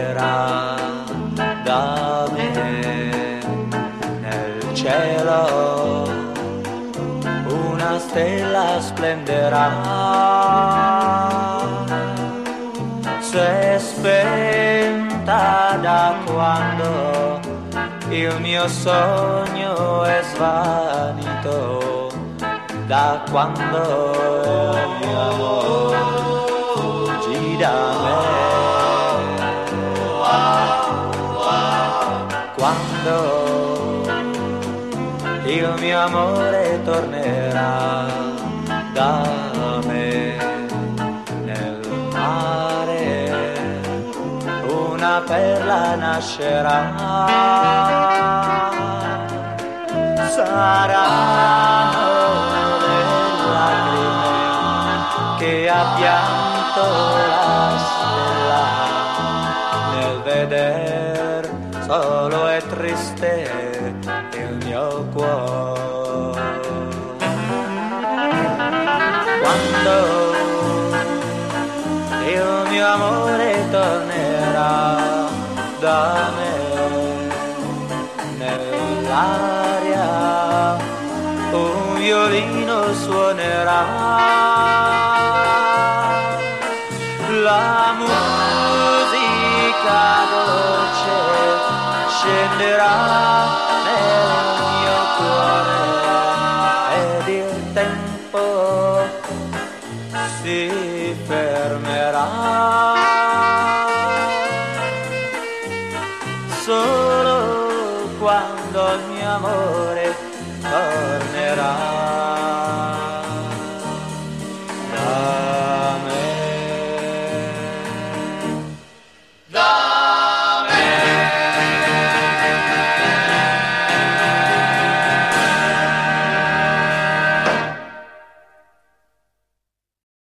tornerà da me. Nel cielo una stella splenderà, s'è spenta da quando il mio sogno è svanito, da quando il mio amore fuggi da me. Quando il mio amore tornerà da me, nel mare una perla nascerà, saranno le lacrime che ha pianto la stella nel veder solo e triste il mio cuore. Quando il mio amore tornerà da me, nell'aria un violino suonerà, la musica dolce scenderà nel mio cuore ed il tempo si fermerà. Solo quando il mio amore